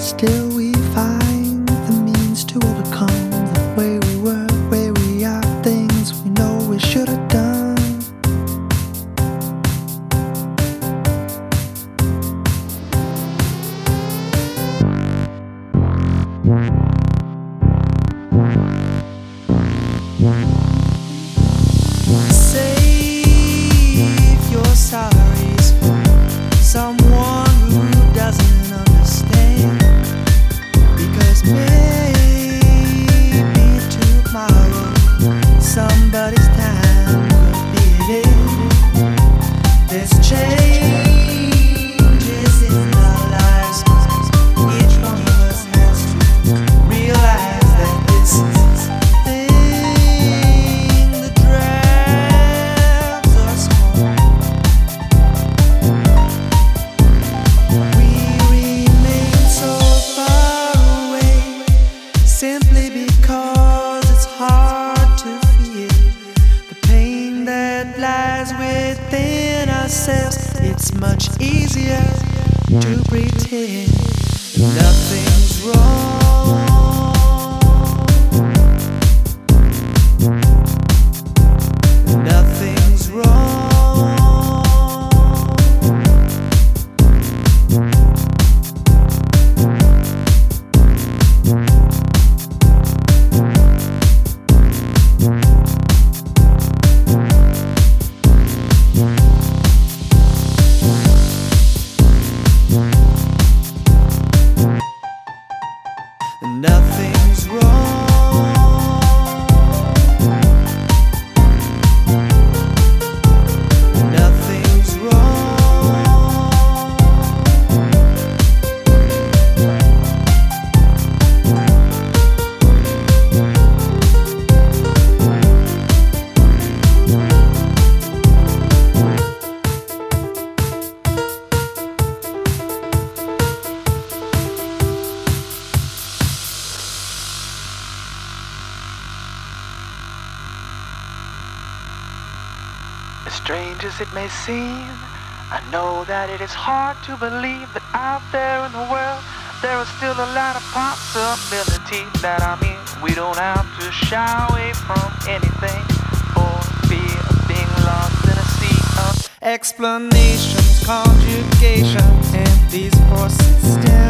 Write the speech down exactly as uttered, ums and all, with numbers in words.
Still we find the means to overcome the way we were, where we are, things we know we should have done. Save your sorries for someone who doesn't understand, because maybe tomorrow somebody's time could be it. There's changes in our lives, each one of us has to realize that this thing that drives us home, we remain so far away simply because it's hard to feel the pain that lies within ourselves. It's much easier to pretend nothing's wrong. Nothing's wrong. Nothing's wrong. Nothing's wrong. As strange as it may seem, I know that it is hard to believe that out there in the world there are still a lot of possibilities. That I mean, we don't have to shy away from anything for fear of being lost in a sea of Explanations, conjugations, and these four systems.